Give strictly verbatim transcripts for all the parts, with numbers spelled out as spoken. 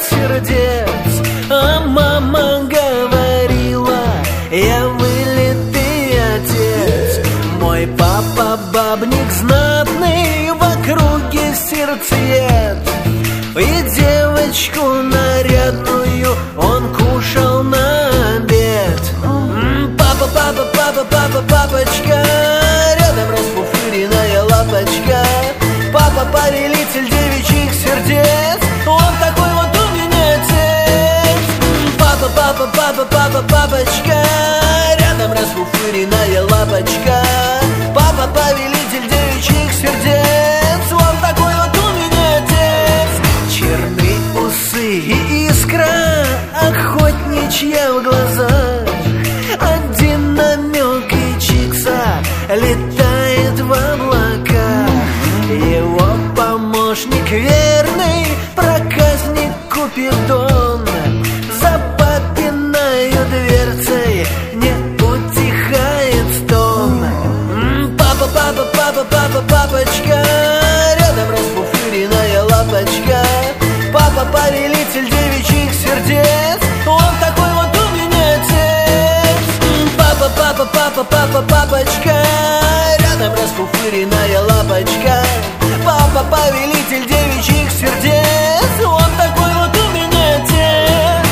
сердец. А мама говорила: я вылитый отец. Мой папа бабник знатный, в округе сердцеед. И девочку нарядную он кушал на обед. Папа, папа, папа, папа, папочка, рядом расфуфыренная лапочка. Папа повелитель девичьих сердец, он такой вот у меня отец. Папа, папа, папа, папа, папочка, рядом расфуфыренная лапочка. Папа повелитель девичьих сердец, он такой вот у меня отец. Черные усы и искра охотничья в глазах. Один намек и чикса летает в облаках. Его помощник верный, проказник Купидон, за папиною дверцей не утихает стон. Папа, папа, папа, папа, папочка, рядом расфуфыренная лапочка. Папа повелитель девичьих сердец, он такой вот у меня отец. Папа, папа, папа, папа, папочка, рядом расфуфыренная лапочка. Папа повелитель девичьих сердец, он такой вот у меня отец.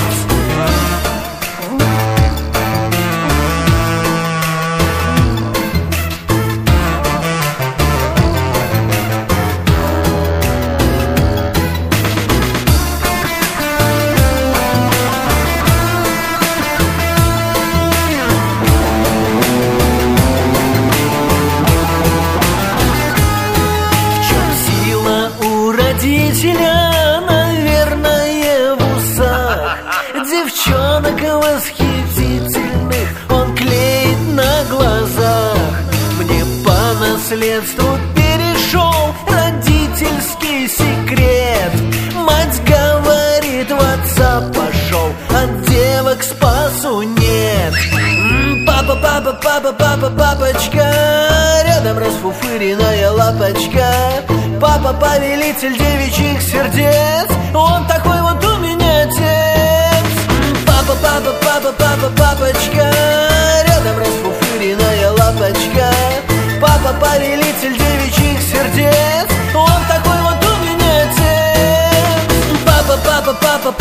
Наверное, в усах девчонок восхитительных он клеит на глазах. Мне по наследству перешел родительский секрет. Мать говорит, в отца пошел, от девок спасу нет. Папа, папа, папа, папа, папочка, рядом расфуфыренная лапочка. Папа повелитель девичьих сердец, он такой вот у меня отец. Папа, папа, папа, папа, папочка, рядом расфуфыренная лапочка. Папа повелитель девичьих сердец, он такой вот у меня отец. Папа, папа, папа,